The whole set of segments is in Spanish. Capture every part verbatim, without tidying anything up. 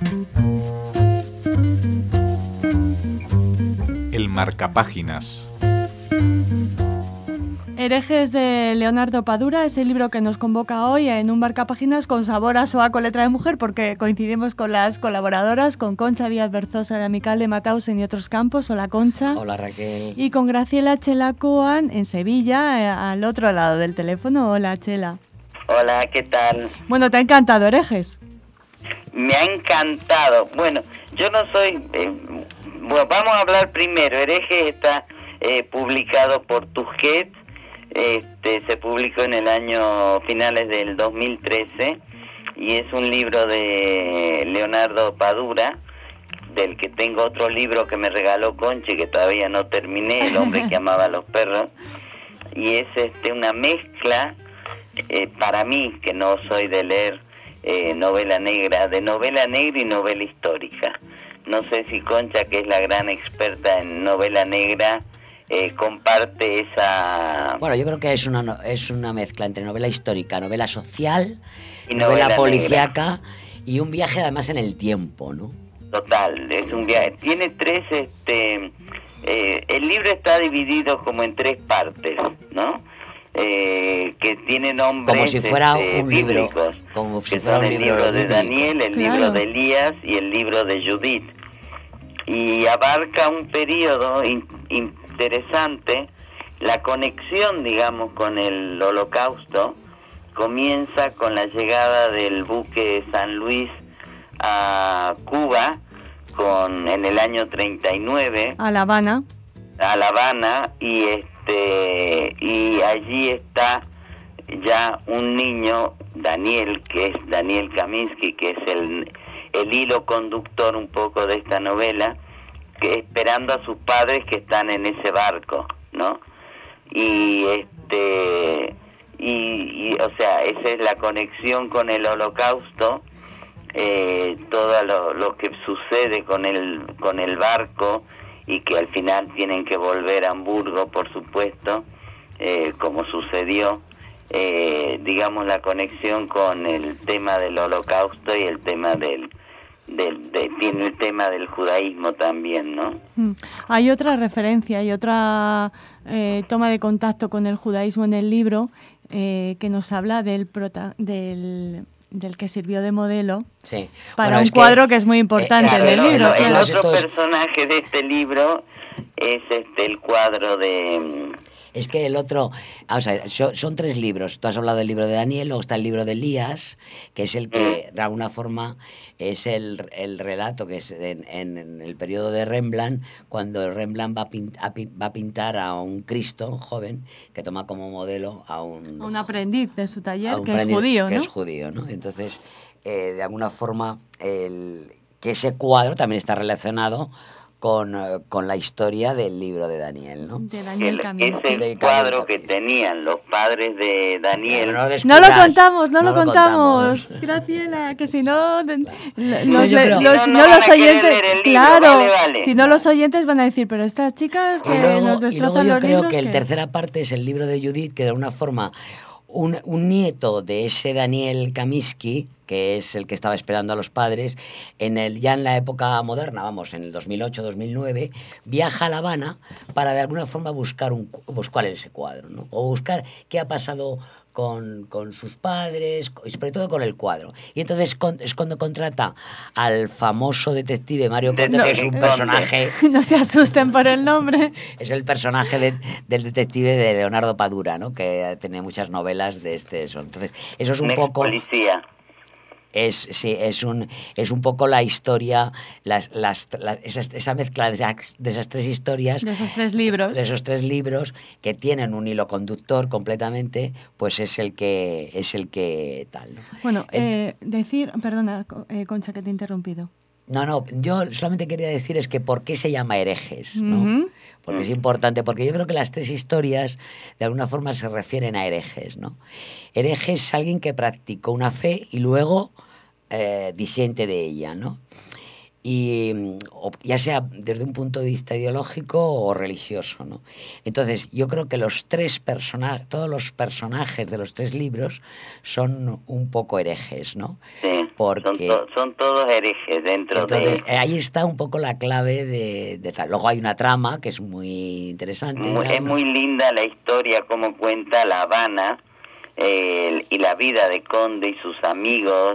El marcapáginas. Herejes de Leonardo Padura es el libro que nos convoca hoy en un marcapáginas con sabor a soa con letra de mujer, porque coincidimos con las colaboradoras, con Concha Díaz Berzosa de Amical de Matausen y otros campos. Hola, Concha. Hola, Raquel. Y con Graciela Chelacoan en Sevilla, al otro lado del teléfono. Hola, Chela. Hola, ¿qué tal? Bueno, ¿te ha encantado Herejes? Me ha encantado. Bueno, yo no soy... Eh, bueno, vamos a hablar primero. Herejes está eh, publicado por Tusquets. Este, se publicó en el año finales del dos mil trece y es un libro de Leonardo Padura, del que tengo otro libro que me regaló Conchi que todavía no terminé, El hombre que amaba a los perros, y es este una mezcla, eh, para mí, que no soy de leer eh, novela negra, de novela negra y novela histórica. No sé si Concha, que es la gran experta en novela negra, Eh, comparte esa... Bueno, yo creo que es una es una mezcla entre novela histórica, novela social, y novela, novela policíaca y un viaje además en el tiempo, ¿no? Total, es un viaje. Tiene tres, este... Eh, el libro está dividido como en tres partes, ¿no? Eh, que tiene nombres como si fuera este, un bíblicos, libro, como si que fuera son un el libro libro de bíblico. Daniel, el Claro. libro de Elías y el libro de Judith. Y abarca un periodo in, interesante. La conexión, digamos, con el Holocausto comienza con la llegada del buque San Luis a Cuba con en el año treinta y nueve A La Habana. a La Habana, y este y allí está ya un niño, Daniel, que es Daniel Kaminsky, que es el el hilo conductor un poco de esta novela, que esperando a sus padres que están en ese barco, ¿no? Y este y, y o sea, esa es la conexión con el Holocausto, eh, todo lo, lo que sucede con el con el barco, y que al final tienen que volver a Hamburgo, por supuesto, eh, como sucedió, eh, digamos, la conexión con el tema del Holocausto y el tema del Del, de, tiene el tema del judaísmo también, ¿no? Mm. Hay otra referencia, hay otra eh, toma de contacto con el judaísmo en el libro, eh, que nos habla del, prota- del del que sirvió de modelo, Sí. para Bueno, un es cuadro que, que es muy importante eh, en el claro, libro. no, El, claro. otro Esto es- personaje de este libro es este el cuadro de... Es que el otro, vamos a ver, son, son tres libros. Tú has hablado del libro de Daniel, luego está el libro de Elías, que es el que, de alguna forma, es el, el relato que es en, en, en el periodo de Rembrandt, cuando Rembrandt va a, pint, a, va a pintar a un Cristo, un joven, que toma como modelo a un... Un aprendiz de su taller, a un que es aprendiz judío, que ¿no? es judío, ¿no? Entonces, eh, de alguna forma, el, que ese cuadro también está relacionado con, eh, con la historia del libro de Daniel, ¿no? De Daniel el, Kaminsky. ese De cuadro que Kaminsky. tenían los padres de Daniel. Pero no, No lo descubras, contamos, no, no lo lo contamos. contamos. Graciela, que si no, de- No, los, yo le- creo- los- Si si no, no, no van los a querer oyentes, leer el libro, claro, vale, vale. si no los oyentes van a decir, pero estas chicas que Y luego, nos y luego destrozan yo los creo libros. que el ¿qué? tercera parte es el libro de Judith, que de alguna forma un, un nieto de ese Daniel Kaminsky, que es el que estaba esperando a los padres, en el ya en la época moderna, vamos, en el dos mil ocho dos mil nueve, viaja a La Habana para de alguna forma buscar un buscar ese cuadro, ¿no? O buscar qué ha pasado con, con sus padres, y sobre todo con el cuadro. Y entonces con, es cuando contrata al famoso detective Mario Conde, No, que es un Conde. personaje... No se asusten por el nombre. Es el personaje de, del detective de Leonardo Padura, ¿no? Que tiene muchas novelas de este eso. Entonces, eso es un Un poco... policía. Es, sí, es, un, es un poco la historia, las, las, la- esa, esa mezcla de esas, de esas tres historias, De esos tres libros. de esos tres libros que tienen un hilo conductor completamente, pues es el que es el que tal, ¿no? Bueno, Ent- eh, decir, perdona, Co- eh, Concha, que te he interrumpido. No, no, yo solamente quería decir es que por qué se llama herejes, ¿no? Ujú. Porque es importante, porque yo creo que las tres historias de alguna forma se refieren a herejes, ¿no? Hereje es alguien que practicó una fe y luego eh, disiente de ella, ¿no? y ya sea desde un punto de vista ideológico o religioso, ¿no? Entonces, yo creo que los tres personajes, todos los personajes de los tres libros son un poco herejes, ¿no? Sí, porque son, to son todos herejes dentro entonces, de... ahí está un poco la clave de, de tal. Luego hay una trama que es muy interesante. Muy, tal, es ¿no? muy linda la historia, como cuenta La Habana eh, y la vida de Conde y sus amigos,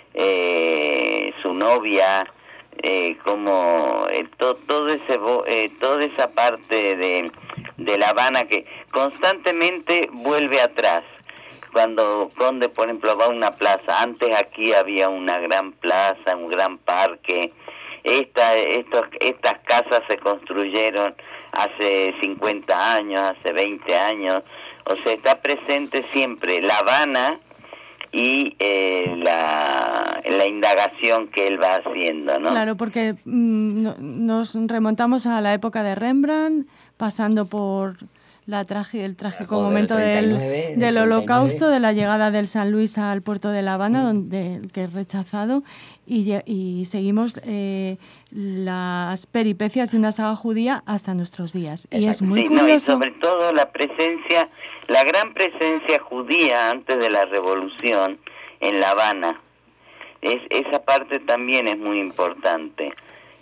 eh, su novia, eh, como eh, to, todo ese eh, toda esa parte de, de La Habana que constantemente vuelve atrás. Cuando Conde, por ejemplo, va a una plaza, antes aquí había una gran plaza, un gran parque. Esta, estos, estas casas se construyeron hace cincuenta años, hace veinte años. O sea, está presente siempre La Habana y eh, la, la indagación que él va haciendo, ¿no? Claro, porque mmm, no, nos remontamos a la época de Rembrandt, pasando por la traje, el trágico Joder, momento treinta y del, nueve, del del treinta y nueve. Holocausto, de la llegada del San Luis al puerto de La Habana, mm. donde, que es rechazado, y, y seguimos eh, las peripecias de una saga judía hasta nuestros días. Exacto. Y es muy sí, curioso. No, y sobre todo la presencia, la gran presencia judía antes de la Revolución en La Habana. Es, esa parte también es muy importante.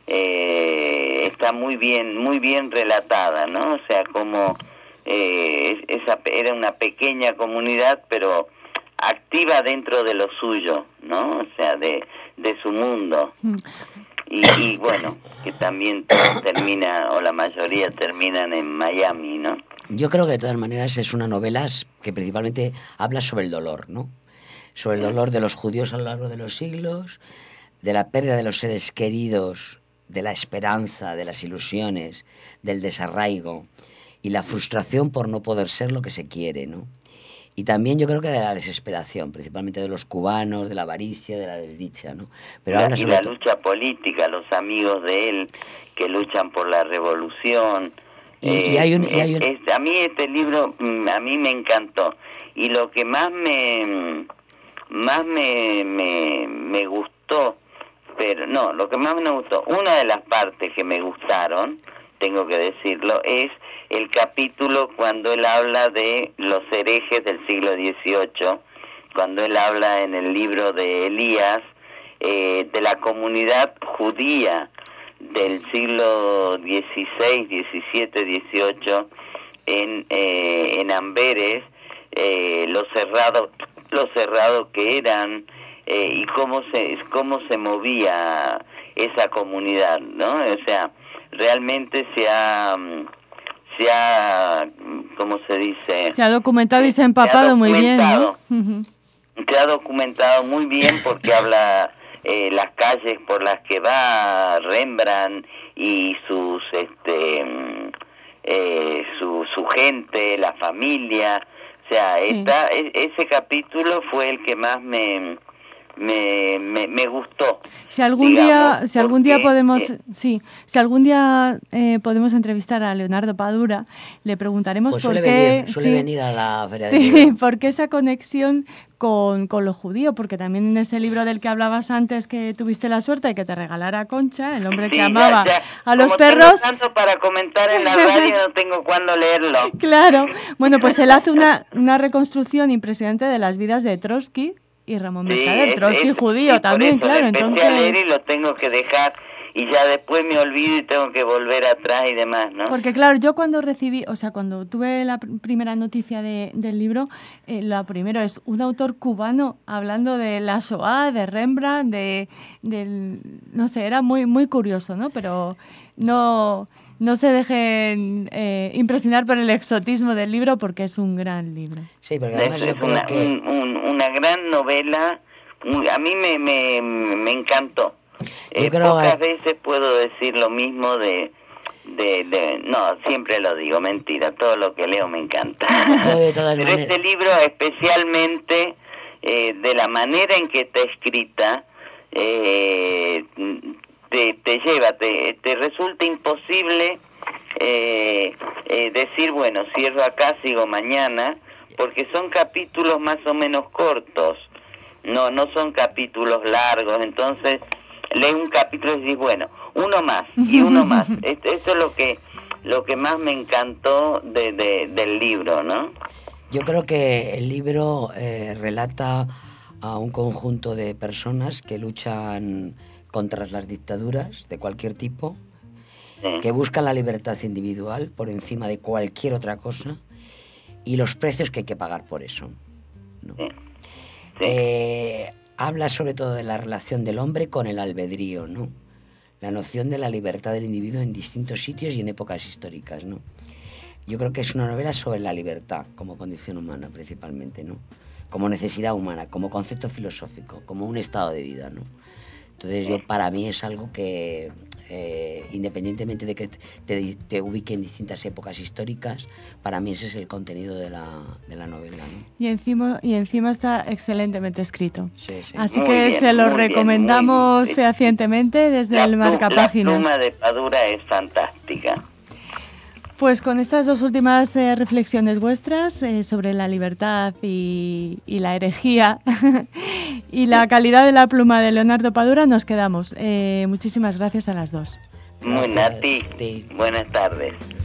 Eh, está muy bien, muy bien relatada, ¿no? O sea, como eh, esa era una pequeña comunidad, pero activa dentro de lo suyo, ¿no? O sea, de, de su mundo. Y, y bueno, que también todo termina, o la mayoría terminan en Miami, ¿no? Yo creo que de todas maneras es una novela que principalmente habla sobre el dolor, ¿no? Sobre el dolor de los judíos a lo largo de los siglos, de la pérdida de los seres queridos, de la esperanza, de las ilusiones, del desarraigo y la frustración por no poder ser lo que se quiere, ¿no? Y también yo creo que de la desesperación, principalmente de los cubanos, de la avaricia, de la desdicha, ¿no? Pero la, y la lucha política, los amigos de él que luchan por la revolución. Y, eh, y hay un, y hay un... Es, es, a mí este libro, a mí me encantó. Y lo que más me, más me, me, me gustó, pero no, lo que más me gustó, una de las partes que me gustaron, tengo que decirlo, es el capítulo cuando él habla de los herejes del siglo dieciocho, cuando él habla en el libro de Elías eh, de la comunidad judía del siglo dieciséis, diecisiete, dieciocho en eh, en Amberes, eh, lo cerrado, lo cerrado que eran eh, y cómo se cómo se movía esa comunidad, ¿no? O sea, realmente se ha se ha, ¿cómo se dice? Se ha documentado y se ha empapado se ha muy bien, ¿no? Se ha documentado muy bien porque habla eh, las calles por las que va Rembrandt y sus, este, eh, su, su gente, la familia. O sea, sí. está, ese capítulo fue el que más me... Me, me, me gustó. Si algún digamos, día, si algún día podemos, eh, sí, si algún día eh, podemos entrevistar a Leonardo Padura, le preguntaremos pues por suele qué, venir, suele sí, venir a la feria sí, de libro. por qué esa conexión con, con lo judío, porque también en ese libro del que hablabas antes que tuviste la suerte de que te regalara Concha, el hombre sí, que amaba ya, ya. a los Como perros. Tengo tanto para comentar en la radio, no tengo cuándo leerlo. Claro, bueno, pues él hace una, una reconstrucción impresionante de las vidas de Trotsky y Ramón sí, Mercader, es, Trotsky es, judío sí, también, eso, claro, empecé entonces... a leer y lo tengo que dejar y ya después me olvido y tengo que volver atrás y demás, ¿no? Porque claro, yo cuando recibí, o sea, cuando tuve la pr primera noticia de, del libro, eh, lo primero es un autor cubano hablando de la Shoah, de Rembrandt, de, del, no sé, era muy, muy curioso, ¿no? Pero no... No se dejen eh, impresionar por el exotismo del libro porque es un gran libro. Sí, porque además es, yo es creo una, que... un, un, una gran novela, a mí me, me, me encantó. Eh, creo pocas que... veces puedo decir lo mismo de, de, de... No, siempre lo digo, mentira, todo lo que leo me encanta. De todas Pero maneras... este libro especialmente, eh, de la manera en que está escrita, eh, Te, te lleva, te, te resulta imposible eh, eh, decir, bueno, cierro acá, sigo mañana, porque son capítulos más o menos cortos, no no son capítulos largos, entonces lees un capítulo y dices, bueno, uno más y uno más. Esto, eso es lo que lo que más me encantó de, de, del libro, ¿no? Yo creo que el libro eh, relata a un conjunto de personas que luchan contra las dictaduras de cualquier tipo, sí. que buscan la libertad individual por encima de cualquier otra cosa y los precios que hay que pagar por eso, ¿no? Sí. Sí. Eh, habla sobre todo de la relación del hombre con el albedrío, ¿no? La noción de la libertad del individuo en distintos sitios y en épocas históricas, ¿no? Yo creo que es una novela sobre la libertad como condición humana principalmente, ¿no? Como necesidad humana, como concepto filosófico, como un estado de vida, ¿no? Entonces yo, para mí es algo que, eh, independientemente de que te, te ubique en distintas épocas históricas, para mí ese es el contenido de la, de la novela, ¿no? Y encima, y encima está excelentemente escrito. Sí, sí. Así Muy que bien, se lo muy recomendamos bien, muy bien. fehacientemente desde La, el marcapáginas. La pluma de Padura es fantástica. Pues con estas dos últimas eh, reflexiones vuestras eh, sobre la libertad y, y la herejía y la calidad de la pluma de Leonardo Padura nos quedamos. Eh, muchísimas gracias a las dos. Muy nati. Buenas tardes.